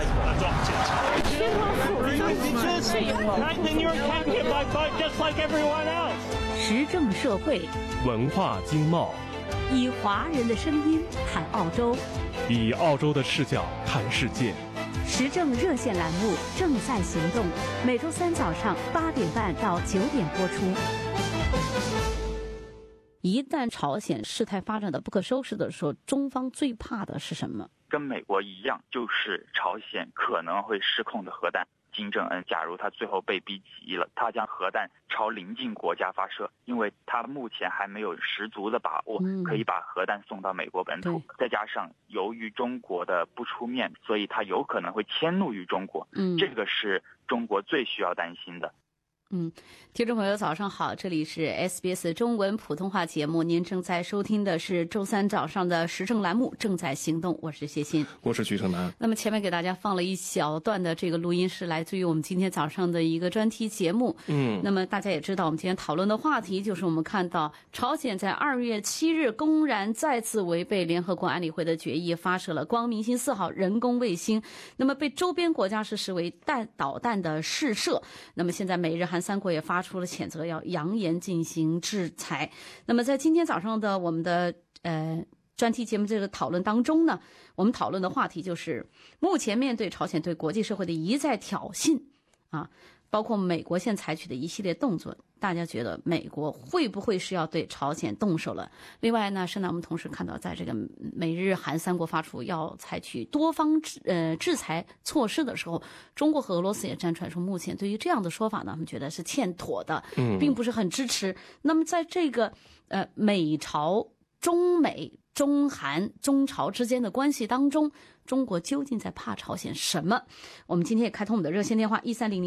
打仗检查。 时政社会， 文化经贸， 以华人的声音谈澳洲， 以澳洲的视角看世界。 时政热线栏目正在行动，每周三早上8点半到9点播出。一旦朝鲜事态发展的不可收拾的时候，中方最怕的是什么？ 跟美国一样，就是朝鲜可能会失控的核弹。金正恩假如他最后被逼急了，他将核弹朝邻近国家发射，因为他目前还没有十足的把握可以把核弹送到美国本土。再加上由于中国的不出面，所以他有可能会迁怒于中国。这个是中国最需要担心的。 听众朋友早上好，这里是 SBS 中文普通话节目，您正在收听的是周三早上的时政栏目正在行动，我是谢欣， 我是徐成南。 那么前面给大家放了一小段的这个录音，是来自于我们今天早上的一个专题节目。那么大家也知道，我们今天讨论的话题就是我们看到朝鲜在2月7日公然再次违背联合国安理会的决议，发射了光明星4号人工卫星，那么被周边国家是视为导弹的试射。那么现在美日韩3国也发出了谴责，要扬言进行制裁。那么在今天早上的我们的专题节目这个讨论当中呢，我们讨论的话题就是目前面对朝鲜对国际社会的一再挑衅包括美国现在采取的一系列动作，大家觉得美国会不会是要对朝鲜动手了？另外呢，是呢我们同时看到，在这个美日韩3国发出要采取多方制裁措施的时候，中国和俄罗斯也站出来说，目前对于这样的说法呢，我们觉得是欠妥的，并不是很支持。那么在这个美朝、中美、中韩、中朝之间的关系当中，中国究竟在怕朝鲜什么？我们今天也开通我们的热线电话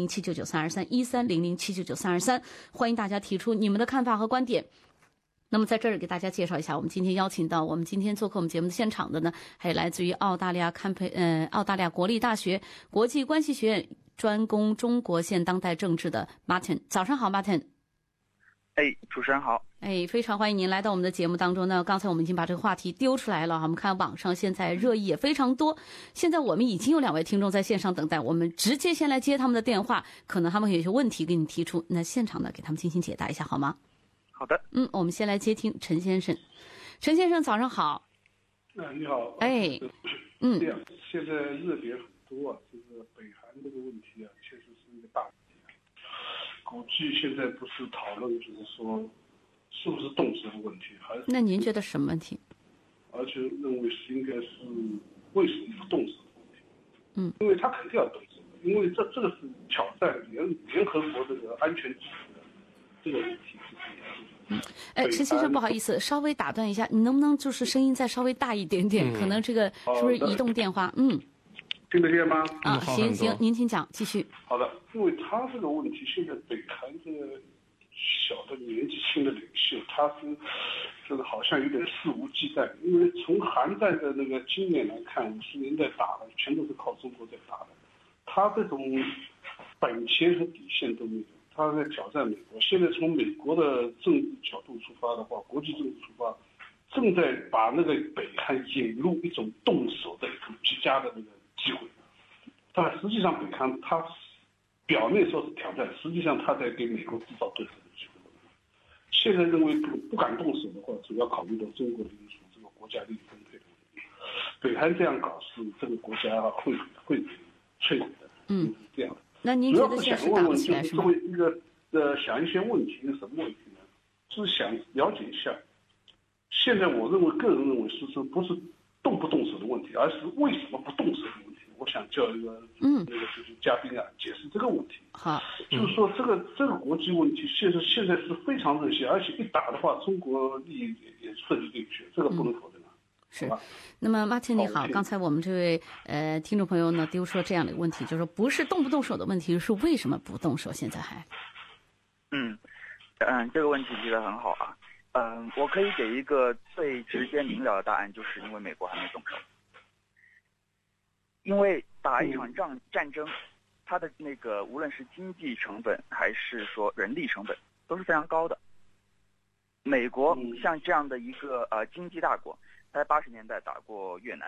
1300799323，1300799323，欢迎大家提出你们的看法和观点。那么在这儿给大家介绍一下，我们今天邀请到我们今天做客我们节目的现场的呢，还有来自于澳大利亚国立大学国际关系学院专攻中国现当代政治的 Martin。 早上好 Martin。 主持人好。 非常欢迎您来到我们的节目当中呢。刚才我们已经把这个话题丢出来了，我们看网上现在热议也非常多。现在我们已经有2位听众在线上等待，我们直接先来接他们的电话，可能他们有些问题给你提出，那现场呢给他们进行解答一下好吗？ 好的。 我们先来接听陈先生。陈先生早上好。 你好。这样，现在热点很多这个北韩这个问题确实是一个大问题。估计现在不是讨论就是说是不是动手的问题，还是那您觉得什么问题？ 而且认为是应该是为什么不动手的问题。因为他肯定要动手，因为这个是挑战联合国这个安全秩序的这个问题。 陈先生不好意思，稍微打断一下，你能不能就是声音再稍微大一点点？可能这个是不是移动电话？ 听得见吗？ 行，您请讲，继续。 好的，因为他这个问题，现在北韩这个小的年纪轻的领袖，他是这个好像有点肆无忌惮。因为从韩战的那个经验来看，50年代打的全都是靠中国在打的，他这种本钱和底线都没有，他在挑战美国。现在从美国的政治角度出发的话，国际政治出发，正在把那个北韩引入一种动手的一种极佳的那个机会，但实际上北韩他表面说是挑战，实际上他在给美国制造对手的机会。现在认为不敢动手的话，主要考虑到中国的因素，这个国家利益分配的问题。北韩这样搞是这个国家会摧毁的。这样的。 那您觉得现在是打不起来是吗？ 作为一个想一些问题是什么问题呢？就是想了解一下。现在我个人认为是不是动不动手的问题，而是为什么不动手的问题。我想叫一个就是嘉宾解释这个问题。 好， 就是说这个国际问题现在是非常热线，而且一打的话，中国利益也涉及进去，这个不能否认。 是。那么马汀你好，刚才我们这位听众朋友呢丢出了这样的一个问题，就是说不是动不动手的问题，是为什么不动手？现在还这个问题提得很好啊。我可以给一个最直接明了的答案，就是因为美国还没动手。因为打一场战争，它的那个无论是经济成本还是说人力成本都是非常高的。美国像这样的一个经济大国，在80年代打过越南，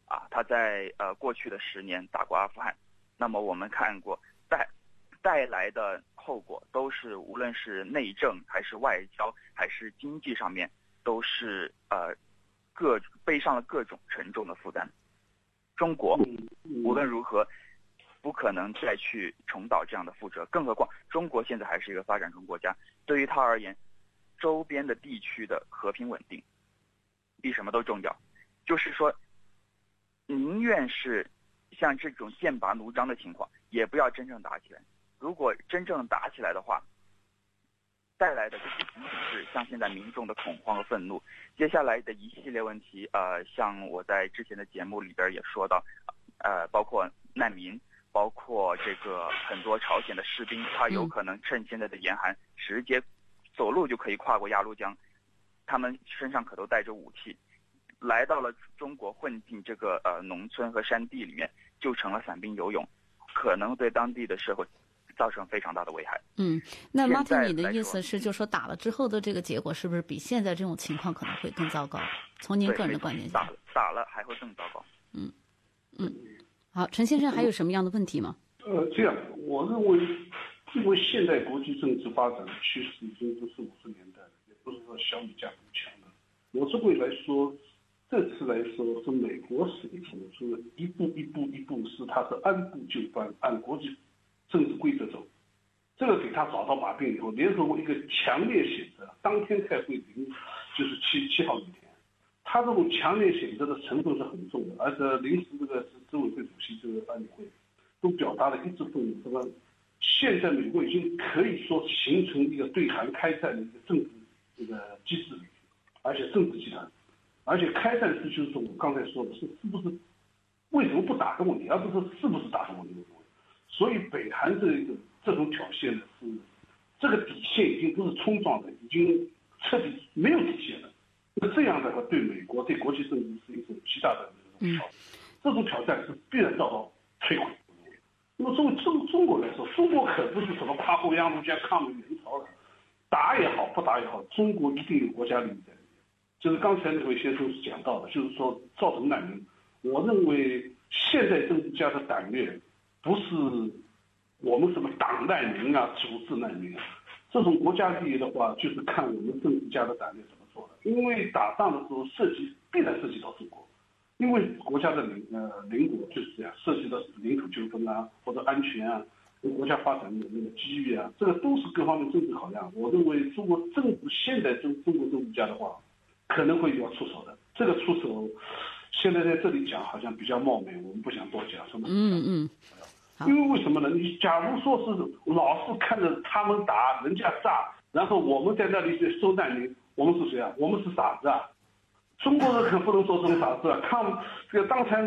他在过去的10年打过阿富汗，那么我们看过带来的后果都是无论是内政还是外交还是经济上面都是背上了各种沉重的负担。中国无论如何不可能再去重蹈这样的覆辙，更何况中国现在还是一个发展中国家，对于他而言，周边的地区的和平稳定比什么都重要。就是说，宁愿是像这种剑拔弩张的情况，也不要真正打起来。如果真正打起来的话，带来的就不仅仅是像现在民众的恐慌和愤怒，接下来的一系列问题，像我在之前的节目里边也说到，包括难民，包括这个很多朝鲜的士兵，他有可能趁现在的严寒，直接走路就可以跨过鸭绿江，他们身上可都带着武器，来到了中国，混进这个农村和山地里面，就成了散兵游勇，可能对当地的社会造成非常大的危害。 那马丁，你的意思是，就说打了之后的这个结果，是不是比现在这种情况可能会更糟糕？从您个人的观点讲， 打了还会更糟糕。 好，陈先生还有什么样的问题吗？ 这样，我认为，因为现代国际政治发展的趋势已经不是50年代了，也不是说小米加步强的。我认为来说，这次来说是美国是一步一步，是它是按部就班，按国际政治规则走。这个给他找到把柄以后，联合国一个强烈谴责，当天开会就是7号那天，他这种强烈谴责的成分是很重的，而且临时这个执委会主席这个安理会都表达了一致愤怒，什么现在美国已经可以说形成一个对韩开战的一个政治这个机制，而且政治集团，而且开战是就是我刚才说的是不是为什么不打的问题，而不是是不是打的问题。所以北韩这种表现呢，是这个底线已经不是冲撞的，已经彻底没有底线了。那这样的话，对美国对国际政治是一种极大的挑战，这种挑战是必然遭到摧毁。那么作为中国来说，中国可不是什么跨过鸭绿江抗美援朝的，打也好不打也好，中国一定有国家利益在里面。就是刚才那位先生讲到的，就是说造成难民，我认为现在政治家的胆略不是我们什么党难民啊、组织难民啊，这种国家利益的话，就是看我们政治家的胆略怎么做的。因为打仗的时候必然涉及到中国，因为国家的邻国就是这样，涉及到领土纠纷啊，或者安全啊，国家发展的那个机遇啊，这个都是各方面政治考量。我认为中国现在中国政治家的话，可能会要出手的。这个出手，现在在这里讲好像比较冒昧，我们不想多讲什么。因为为什么呢？你假如说是老是看着他们打人家炸，然后我们在那里收难民，我们是谁啊？我们是傻子啊！中国人可不能做这种傻子啊！这个刚才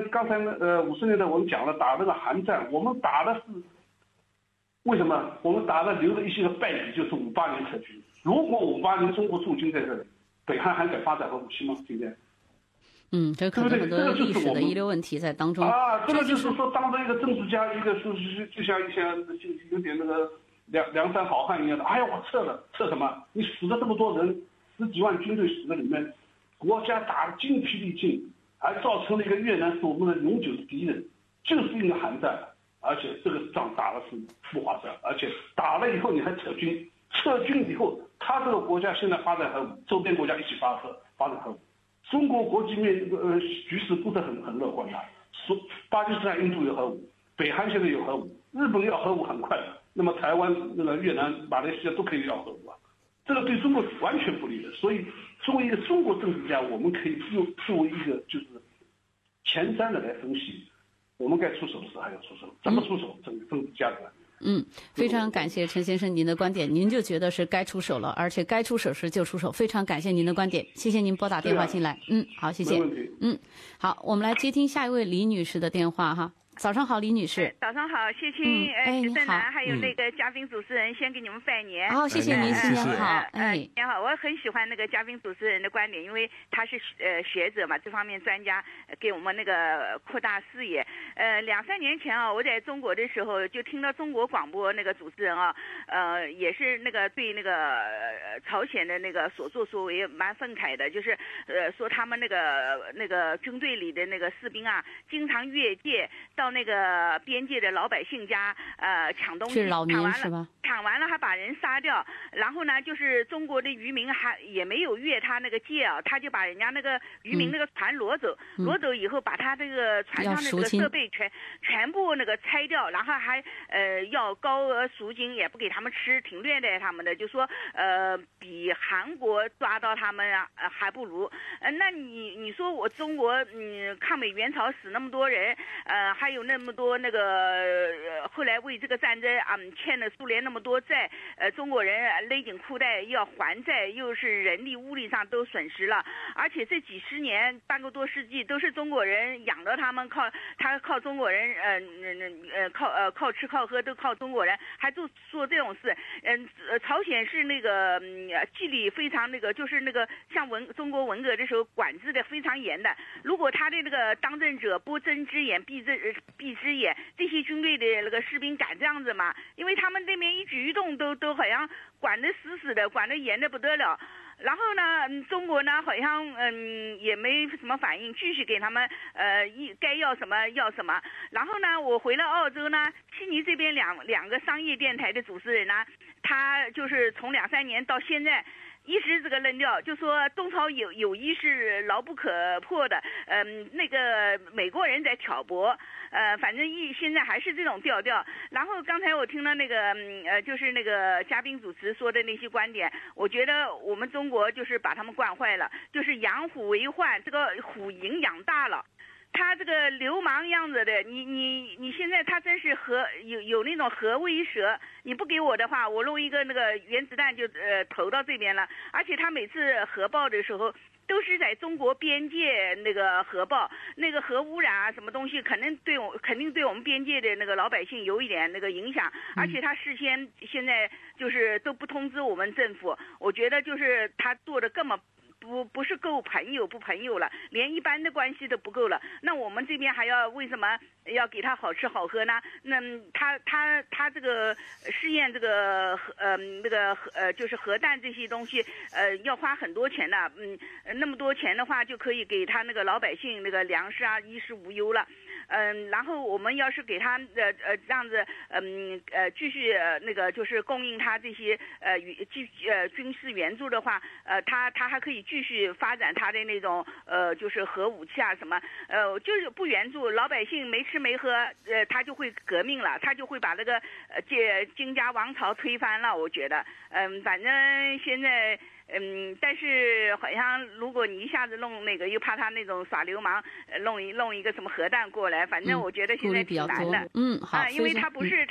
50年代我们讲了打那个韩战，我们打的是为什么？我们打的留了一些个败笔，就是58年撤军。如果58年中国驻军在这里，北韩还敢发展核武器吗？今天？ 这可能很多历史的遗留问题在当中啊。这个就是说，当着一个政治家，一个就像一些有点那个梁山好汉一样的，哎呀，我撤了，撤什么？你死了这么多人，10几万军队死在里面，国家打得精疲力尽，还造成了一个越南是我们的永久的敌人，就是因为韩战，而且这个仗打的是不划算，而且打了以后你还撤军以后，他这个国家现在发展核武，周边国家一起发展核武。中国国际局势不是很乐观的，巴基斯坦、印度有核武，北韩现在有核武，日本要核武很快的，那么台湾、越南、马来西亚都可以要核武啊，这个对中国完全不利的。所以作为一个中国政治家，我们可以作为一个就是前瞻的来分析，我们该出手时还要出手，怎么出手？政治家的。 非常感谢陈先生您的观点，您就觉得是该出手了，而且该出手时就出手。非常感谢您的观点，谢谢您拨打电话进来。好，谢谢。 没问题。 好，我们来接听下一位李女士的电话哈。 早上好，李女士。 早上好，谢谢许正南，还有那个嘉宾主持人，先给你们拜年。 好，谢谢您，新年好。 新年好，我很喜欢那个嘉宾主持人的观点，因为他是学者嘛，这方面专家，给我们那个扩大视野。2-3年前啊，我在中国的时候就听到中国广播那个主持人啊，也是那个对那个朝鲜的那个所作所为蛮愤慨的，就是说他们那个军队里的那个士兵啊，经常越界到那个边界的老百姓家，抢东西， 是老民是吧？ 抢完了还把人杀掉，然后呢，就是中国的渔民也没有越他那个界啊，他就把人家那个渔民那个船挪走，挪走以后把他这个船上的那个设备全部那个拆掉，然后还要高额赎金，也不给他们吃，挺虐待他们的，就说比韩国抓到他们啊还不如。那你说我中国抗美援朝死那么多人，还有那么多那个后来为这个战争欠了苏联那么多债，中国人勒紧裤带要还债，又是人力物力上都损失了，而且这几十年半个多世纪都是中国人养着他们，靠中国人靠吃靠喝都靠中国人，还做这种事。朝鲜是那个纪律非常那个，就是那个像中国文革的时候管制的非常严的，如果他的那个当政者不睁只眼闭只眼，这些军队的那个士兵敢这样子吗？因为他们那边一举一动都好像管得死死的，管得严得不得了。然后呢，中国呢好像也没什么反应，继续给他们该要什么要什么。然后呢，我回了澳洲呢，悉尼这边两个商业电台的主持人呢，他就是从2-3年到现在。一直这个论调，就说中朝友谊是牢不可破的，那个美国人在挑拨，反正现在还是这种调调。然后刚才我听了那个就是那个嘉宾主持说的那些观点，我觉得我们中国就是把他们惯坏了，就是养虎为患，这个虎营养大了。他这个流氓样子的，你现在他真是有那种核威慑，你不给我的话，我弄一个那个原子弹就投到这边了。而且他每次核爆的时候都是在中国边界那个核爆，那个核污染啊什么东西，肯定对我们边界的那个老百姓有一点那个影响。而且他事先现在就是都不通知我们政府，我觉得就是他做的根本不是够朋友了，连一般的关系都不够了。那我们这边还要为什么要给他好吃好喝呢？那他这个试验这个就是核弹这些东西，要花很多钱的。那么多钱的话，就可以给他那个老百姓那个粮食啊，衣食无忧了。然后我们要是给他这样子继续那个就是供应他这些军事援助的话，他还可以继续发展他的那种就是核武器啊什么，就是不援助老百姓没吃没喝，他就会革命了，他就会把那个金家王朝推翻了。我觉得反正现在但是好像如果你一下子弄那个，又怕他那种耍流氓，弄一个什么核弹过来，反正我觉得现在挺难的。 好， 因为他不是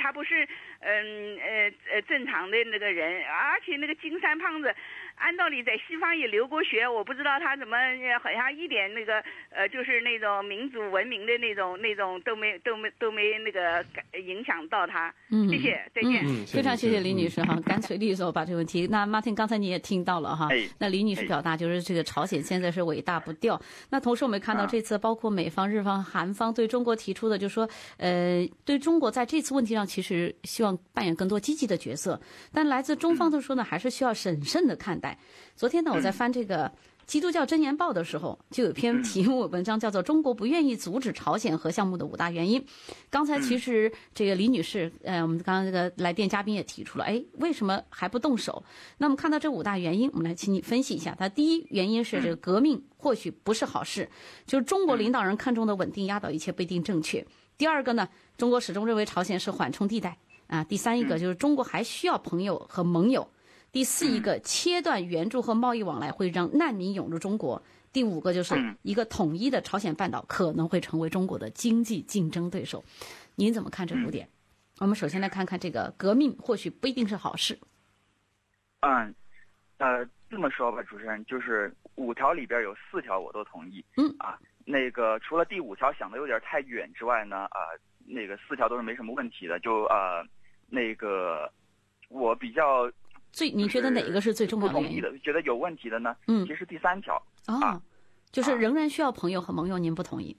正常的那个人，而且那个金三胖子，按道理在西方也留过学，我不知道他怎么好像一点那个就是那种民主文明的那种都没那个影响到他。谢谢，再见。 非常谢谢李女士哈，干脆利索把这个问题。那Martin刚才你也听到了哈，那李女士表达就是这个朝鲜现在是尾大不掉。那同时我们看到这次包括美方、日方、韩方对中国提出的，就是说对中国在这次问题上其实希望扮演更多积极的角色，但来自中方的说呢，还是需要审慎的看待。昨天呢，我在翻这个基督教箴言报的时候，就有篇题目文章叫做《中国不愿意阻止朝鲜核项目的5大原因》。刚才其实这个李女士，我们刚刚这个来电嘉宾也提出了，为什么还不动手？那么看到这5大原因，我们来请你分析一下。它第一原因是这个革命或许不是好事，就是中国领导人看重的稳定压倒一切不一定正确。第二个呢，中国始终认为朝鲜是缓冲地带啊。第三一个就是中国还需要朋友和盟友。第四一个，切断援助和贸易往来会让难民涌入中国。第5个就是一个统一的朝鲜半岛可能会成为中国的经济竞争对手。您怎么看这5点？我们首先来看看这个革命或许不一定是好事。 这么说吧，主持人，就是5条里边有4条我都同意。那个除了第5条想的有点太远之外呢， 那个4条都是没什么问题的，就那个我比较你觉得哪个是最重要的原因？ 觉得有问题的呢？其实第3条就是仍然需要朋友和盟友，您不同意？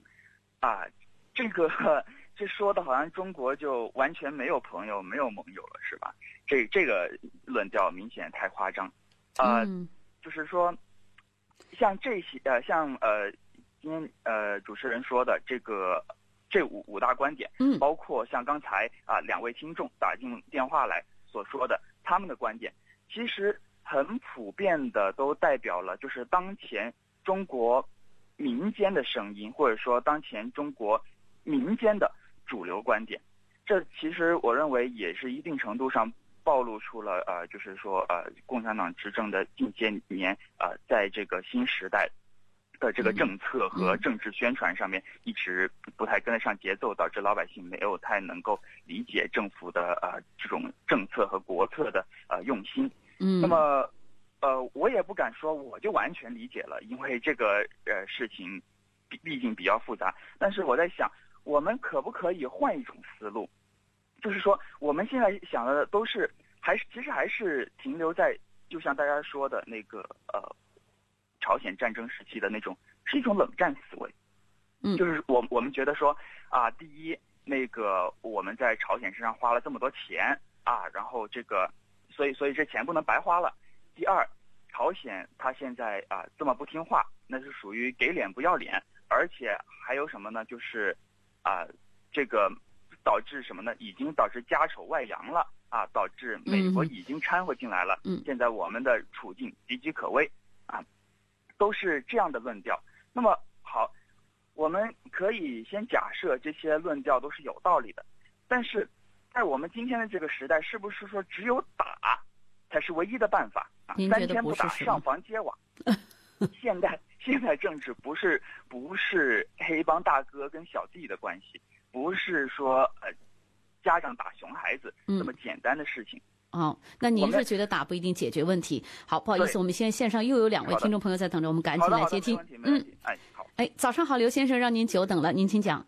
这说的好像中国就完全没有朋友没有盟友了，是吧？这个论调明显太夸张。就是说，像这些今天主持人说的这五大观点，包括像刚才2位听众打进电话来所说的他们的观点，其实很普遍的都代表了就是当前中国民间的声音，或者说当前中国民间的主流观点。这其实我认为也是一定程度上暴露出了就是说共产党执政的近些年在这个新时代的这个政策和政治宣传上面一直不太跟得上节奏，导致老百姓没有太能够理解政府的这种政策和国策的用心。那么我也不敢说我就完全理解了，因为这个事情毕竟比较复杂。但是我在想，我们可不可以换一种思路？就是说我们现在想的都是其实还是停留在就像大家说的那个朝鲜战争时期的那种，是一种冷战思维。就是我们觉得说第一，那个我们在朝鲜身上花了这么多钱然后这个所以这钱不能白花了。第二，朝鲜他现在这么不听话，那是属于给脸不要脸。而且还有什么呢？就是这个导致什么呢？已经导致家丑外扬了导致美国已经掺和进来了。现在我们的处境岌岌可危都是这样的论调。那么好，我们可以先假设这些论调都是有道理的，但是在我们今天的这个时代，是不是说只有打才是唯一的办法3天不打上房揭瓦？现在政治不是黑帮大哥跟小弟的关系，不是说家长打熊孩子这么简单的事情。 那您是觉得打不一定解决问题？好，不好意思，我们现在线上又有2位听众朋友在等着，我们赶紧来接听。 好。 早上好，刘先生，让您久等了，您请讲。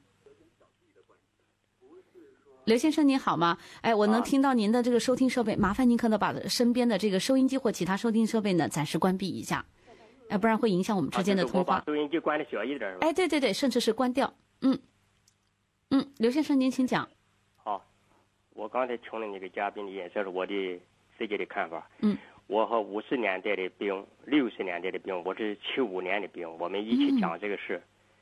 刘先生您好吗？我能听到您的这个收听设备，麻烦您可能把身边的这个收音机或其他收听设备呢暂时关闭一下，不然会影响我们之间的通话。 把收音机关的小一点是吧？ 对，甚至是关掉。刘先生您请讲。 好，我刚才听了那个嘉宾的演说，是我的自己的看法。我和50年代的兵、60年代的兵，我是75年的兵，我们一起讲这个事。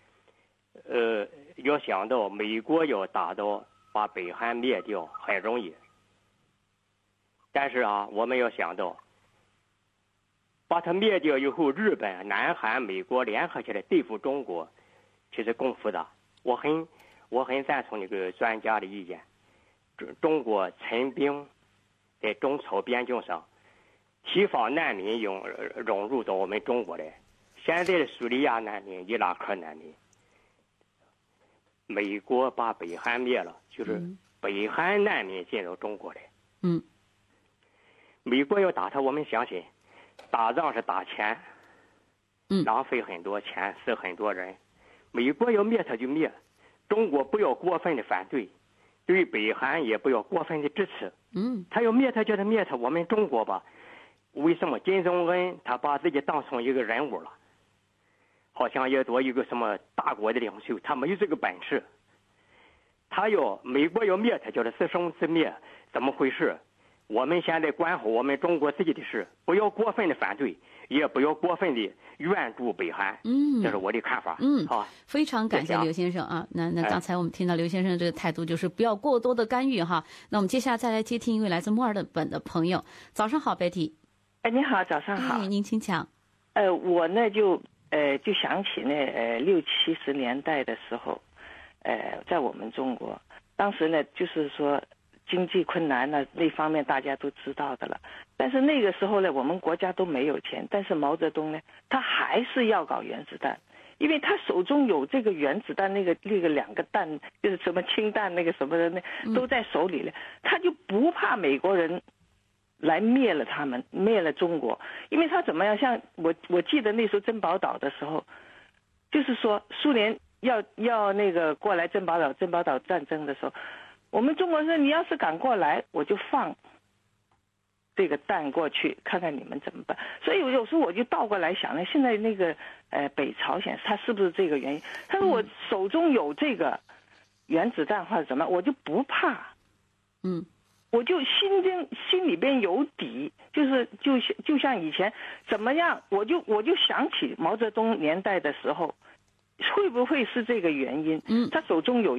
要想到美国要打到把北韩灭掉很容易，但是我们要想到把它灭掉以后，日本、南韩、美国联合起来对付中国，其实更复杂。我很赞同那个专家的意见，中国陈兵在中朝边境上提防难民融入到我们中国来。现在的叙利亚难民、伊拉克难民，美国把北韩灭了，就是北韩难民进入中国来。美国要打他，我们相信打仗是打钱，浪费很多钱，死很多人。美国要灭他就灭，中国不要过分的反对，对北韩也不要过分的支持。他要灭他就他灭他，我们中国吧，为什么金正恩他把自己当成一个人物了，好像要做一个什么大国的领袖，他没有这个本事。美国要灭他叫他自生自灭，怎么回事？我们现在管好我们中国自己的事，不要过分的反对，也不要过分的援助北韩。这是我的看法。好， 非常感谢刘先生那刚才我们听到刘先生这个态度，就是不要过多的干预哈。那我们接下来再来接听一位来自墨尔本的朋友。早上好，Betty。 你好，早上好。 您请讲。 我呢就想起呢60、70年代的时候，在我们中国，当时呢就是说经济困难呢，那方面大家都知道的了。但是那个时候呢，我们国家都没有钱，但是毛泽东呢，他还是要搞原子弹，因为他手中有这个原子弹，那个2个弹，就是什么氢弹那个什么的，那都在手里了，他就不怕美国人来灭了他们，灭了中国。因为他怎么样，像我记得那时候珍宝岛的时候，就是说苏联要那个过来珍宝岛战争的时候，我们中国说你要是敢过来，我就放这个弹过去，看看你们怎么办。所以有时候我就倒过来想呢，现在那个北朝鲜他是不是这个原因？他说我手中有这个原子弹或者怎么，我就不怕，我就心里边有底，就像以前怎么样，我就想起毛泽东年代的时候，会不会是这个原因？他手中有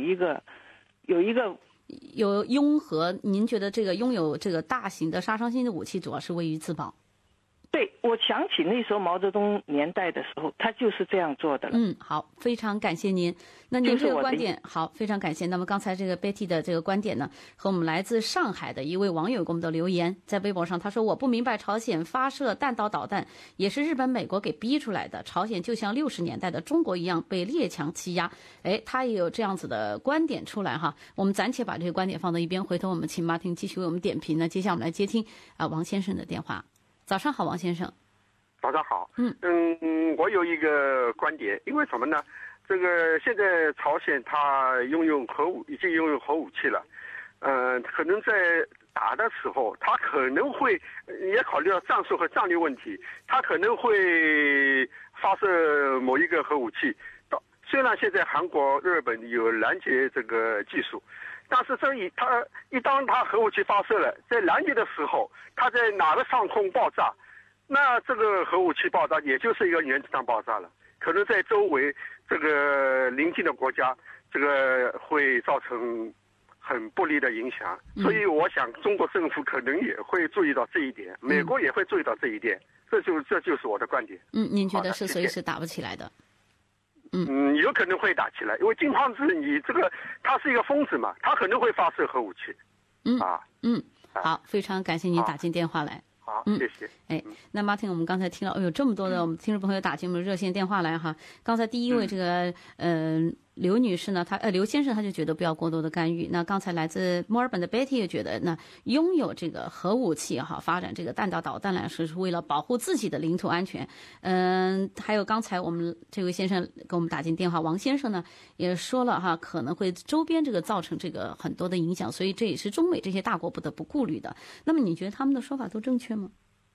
拥核，您觉得这个拥有这个大型的杀伤性的武器，主要是为于自保？ 对，我想起那时候毛泽东年代的时候，他就是这样做的了。 好，非常感谢您。那您这个观点好，非常感谢。那么刚才这个 Betty 的这个观点呢，和我们来自上海的一位网友给我们的留言，在微博上他说：“我不明白朝鲜发射弹道导弹也是日本、美国给逼出来的，朝鲜就像60年代的中国一样被列强欺压。”他也有这样子的观点出来哈。我们暂且把这个观点放到一边，回头我们请马婷继续为我们点评呢。接下来我们来接听王先生的电话。早上好，王先生。 早上好。我有一个观点，因为什么呢？这个现在朝鲜它已经拥有核武器了，可能在打的时候，它可能会也考虑到战术和战略问题，它可能会发射某一个核武器。虽然现在韩国、日本有拦截这个技术，但是当它核武器发射了，在拦截的时候，它在哪个上空爆炸，那这个核武器爆炸也就是一个原子弹爆炸了，可能在周围这个邻近的国家，这个会造成很不利的影响。所以我想中国政府可能也会注意到这一点，美国也会注意到这一点，这就是我的观点。 您觉得是随时打不起来的？ 有可能会打起来，因为金胖子他是一个疯子嘛，他可能会发射核武器。 好，非常感谢您打进电话来。 好，谢谢。 那Martin，我们刚才听了，有这么多的我们听众朋友打进我们热线电话来哈。刚才第一位这个刘女士呢，刘先生他就觉得不要过多的干预。那刚才来自墨尔本的 Betty 也觉得，那拥有这个核武器哈，发展这个弹道导弹来说是为了保护自己的领土安全。还有刚才我们这位先生给我们打进电话，王先生呢也说了哈，可能会周边这个造成这个很多的影响，所以这也是中美这些大国不得不顾虑的。那么你觉得他们的说法都正确吗？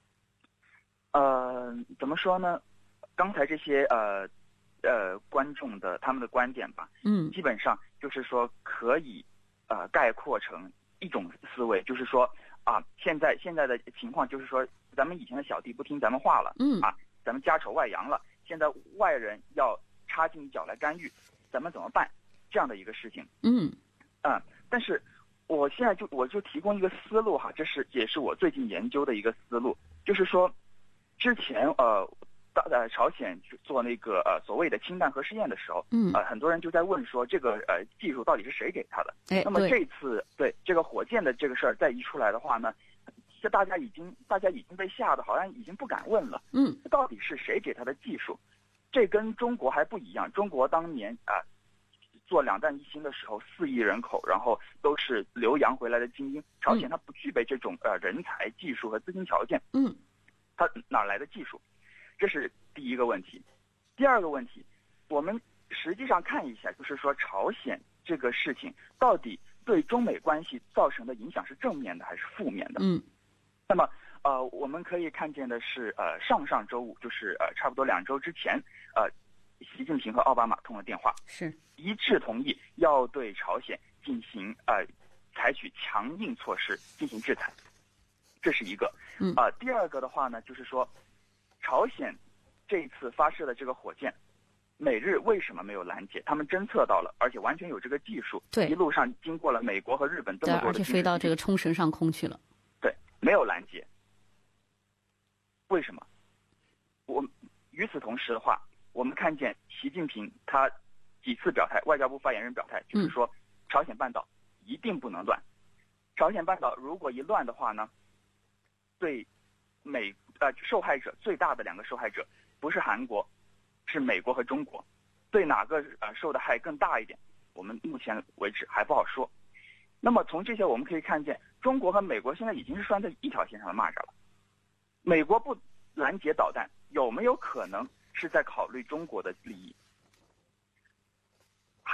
怎么说呢？刚才这些观众的他们的观点吧，基本上就是说可以概括成一种思维，就是说现在的情况就是说，咱们以前的小弟不听咱们话了，咱们家丑外扬了，现在外人要插进一脚来干预，咱们怎么办？这样的一个事情，但是我现在我就提供一个思路哈，也是我最近研究的一个思路，就是说，之前朝鲜做那个所谓的氢弹核试验的时候，很多人就在问说这个技术到底是谁给他的？那么这次对这个火箭的这个事儿再一出来的话呢，大家已经被吓得好像已经不敢问了。这到底是谁给他的技术？这跟中国还不一样。中国当年做两弹一星的时候，4亿人口，然后都是留洋回来的精英。朝鲜它不具备这种人才、技术和资金条件。它哪来的技术？这是第一个问题。第二个问题，我们实际上看一下，就是说朝鲜这个事情到底对中美关系造成的影响是正面的还是负面的？那么我们可以看见的是，上周五，就是差不多2周之前，习近平和奥巴马通了电话，是一致同意要对朝鲜进行采取强硬措施进行制裁，这是一个。第二个的话呢，就是说，朝鲜这一次发射的这个火箭，美日为什么没有拦截？他们侦测到了，而且完全有这个技术，一路上经过了美国和日本这么多的， 而且飞到这个冲绳上空去了。 对，没有拦截。为什么？与此同时的话，我们看见习近平他几次表态，外交部发言人表态，就是说朝鲜半岛一定不能乱。朝鲜半岛如果一乱的话呢，对受害者最大的2个受害者不是韩国，是美国和中国。对哪个受的害更大一点，我们目前为止还不好说。那么从这些我们可以看见，中国和美国现在已经是拴在一条线上的蚂蚱了。美国不拦截导弹，有没有可能是在考虑中国的利益？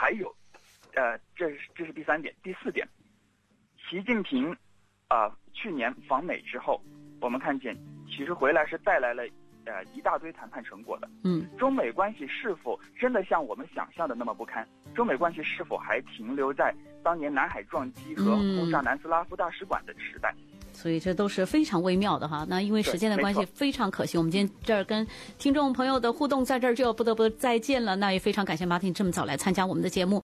还有，这是第3点。第4点，习近平去年访美之后，我们看见其实回来是带来了一大堆谈判成果的。中美关系是否真的像我们想象的那么不堪？中美关系是否还停留在当年南海撞击和轰炸南斯拉夫大使馆的时代？ 所以这都是非常微妙的哈。那因为时间的关系，非常可惜，我们今天这儿跟听众朋友的互动在这儿就不得不再见了。那也非常感谢马丁这么早来参加我们的节目。